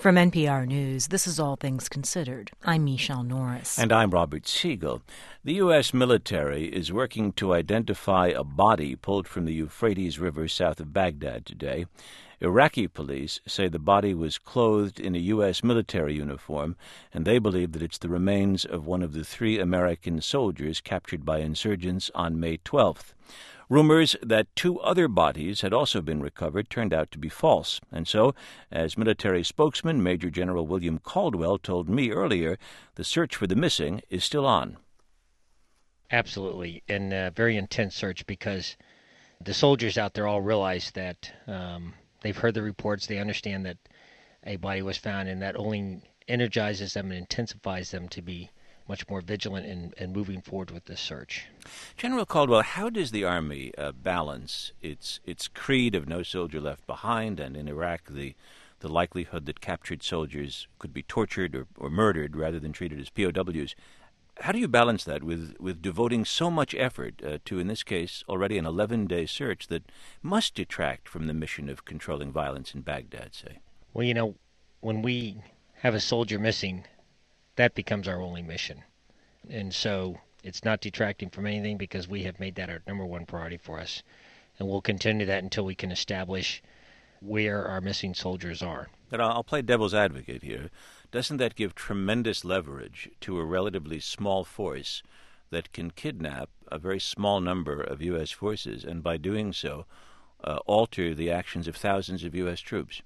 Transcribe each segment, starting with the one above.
From NPR News, this is All Things Considered. I'm Michelle Norris. And I'm Robert Siegel. The U.S. military is working to identify a body pulled from the Euphrates River south of Baghdad today. Iraqi police say the body was clothed in a U.S. military uniform, and they believe that it's the remains of one of the 3 American soldiers captured by insurgents on May 12th. Rumors that 2 other bodies had also been recovered turned out to be false. And so, as military spokesman Major General William Caldwell told me earlier, the search for the missing is still on. Absolutely, and a very intense search because the soldiers out there all realize that they've heard the reports, they understand that a body was found, and that only energizes them and intensifies them to be much more vigilant and moving forward with this search. General Caldwell, how does the Army balance its creed of no soldier left behind, and in Iraq the likelihood that captured soldiers could be tortured or murdered rather than treated as POWs? How do you balance that with devoting so much effort to, in this case, already an 11-day search that must detract from the mission of controlling violence in Baghdad, say? Well, when we have a soldier missing, that becomes our only mission. And so it's not detracting from anything because we have made that our number one priority for us. And we'll continue that until we can establish where our missing soldiers are. But I'll play devil's advocate here. Doesn't that give tremendous leverage to a relatively small force that can kidnap a very small number of U.S. forces and by doing so alter the actions of thousands of U.S. troops?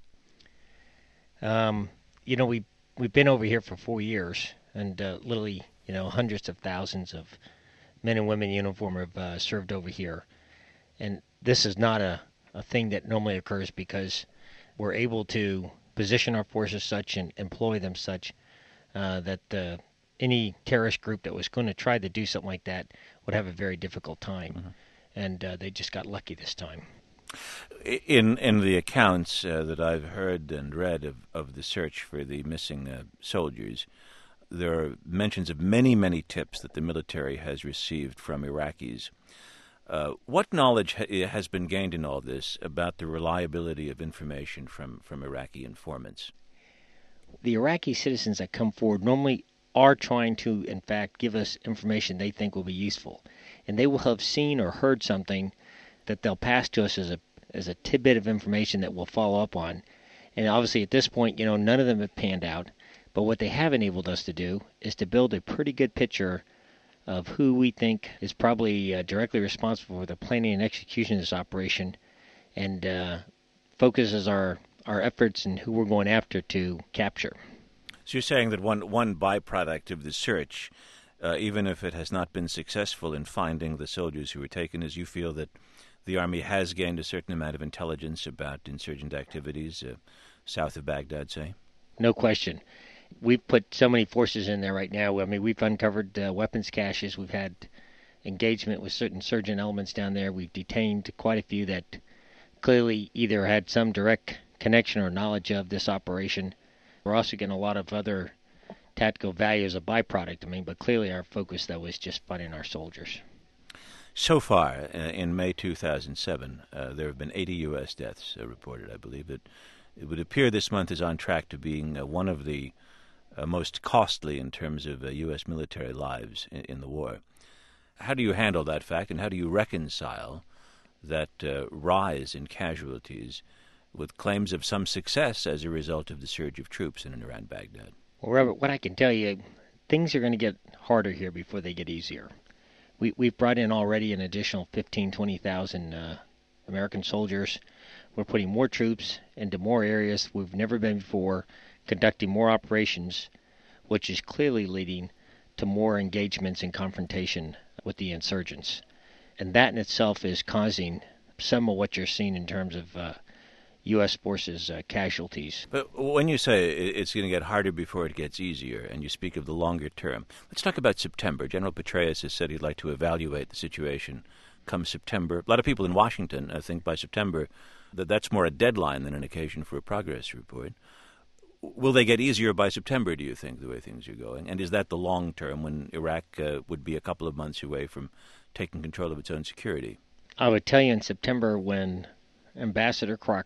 We've been over here for 4 years, and literally, hundreds of thousands of men and women in uniform have served over here. And this is not a thing that normally occurs because we're able to position our forces such and employ them such that any terrorist group that was going to try to do something like that would have a very difficult time. Mm-hmm. And they just got lucky this time. In the accounts that I've heard and read of the search for the missing soldiers, there are mentions of many, many tips that the military has received from Iraqis. What knowledge has been gained in all this about the reliability of information from Iraqi informants? The Iraqi citizens that come forward normally are trying to, in fact, give us information they think will be useful. And they will have seen or heard something that they'll pass to us as a tidbit of information that we'll follow up on. And obviously at this point, none of them have panned out. But what they have enabled us to do is to build a pretty good picture of who we think is probably directly responsible for the planning and execution of this operation, and focuses our efforts and who we're going after to capture. So you're saying that one byproduct of the search, even if it has not been successful in finding the soldiers who were taken, is you feel that the Army has gained a certain amount of intelligence about insurgent activities south of Baghdad, say? No question. We've put so many forces in there right now. I mean, we've uncovered weapons caches. We've had engagement with certain insurgent elements down there. We've detained quite a few that clearly either had some direct connection or knowledge of this operation. We're also getting a lot of other tactical value as a byproduct. But clearly our focus, though, is just finding our soldiers. So far, in May 2007, there have been 80 U.S. deaths reported, I believe. It would appear this month is on track to being one of the most costly in terms of U.S. military lives in the war. How do you handle that fact, and how do you reconcile that rise in casualties with claims of some success as a result of the surge of troops in and around Baghdad? Well, Robert, what I can tell you, things are going to get harder here before they get easier. We've brought in already an additional 20,000 American soldiers. We're putting more troops into more areas we've never been before, conducting more operations, which is clearly leading to more engagements and confrontation with the insurgents. And that in itself is causing some of what you're seeing in terms of U.S. forces casualties. But when you say it's going to get harder before it gets easier, and you speak of the longer term, let's talk about September. General Petraeus has said he'd like to evaluate the situation come September. A lot of people in Washington think by September that's more a deadline than an occasion for a progress report. Will they get easier by September, do you think, the way things are going? And is that the long term when Iraq would be a couple of months away from taking control of its own security? I would tell you in September when Ambassador Crocker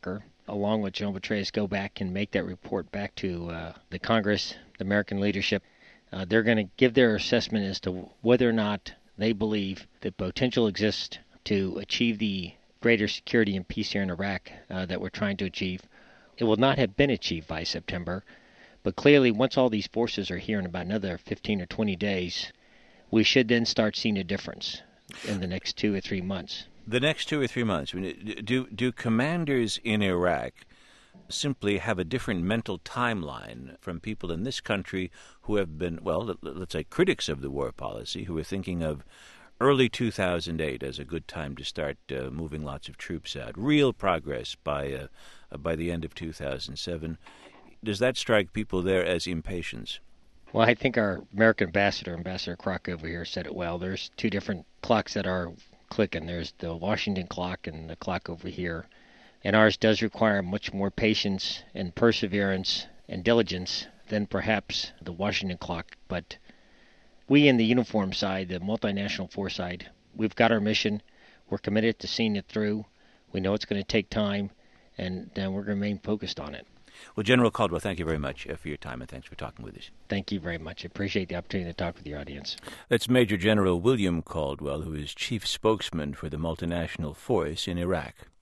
along with General Petraeus, go back and make that report back to the Congress, the American leadership. They're going to give their assessment as to whether or not they believe that potential exists to achieve the greater security and peace here in Iraq that we're trying to achieve. It will not have been achieved by September, but clearly once all these forces are here in about another 15 or 20 days, we should then start seeing a difference in the next 2 or 3 months. The next 2 or 3 months, I mean, do commanders in Iraq simply have a different mental timeline from people in this country who have been, well, let's say critics of the war policy, who are thinking of early 2008 as a good time to start moving lots of troops out, real progress by the end of 2007? Does that strike people there as impatience? Well, I think our American Ambassador Kroc over here, said it well. There's two different clocks that are clicking. There's the Washington clock and the clock over here. And ours does require much more patience and perseverance and diligence than perhaps the Washington clock. But we in the uniform side, the multinational force side, we've got our mission. We're committed to seeing it through. We know it's going to take time, and we're going to remain focused on it. Well, General Caldwell, thank you very much for your time, and thanks for talking with us. Thank you very much. I appreciate the opportunity to talk with your audience. That's Major General William Caldwell, who is chief spokesman for the multinational force in Iraq.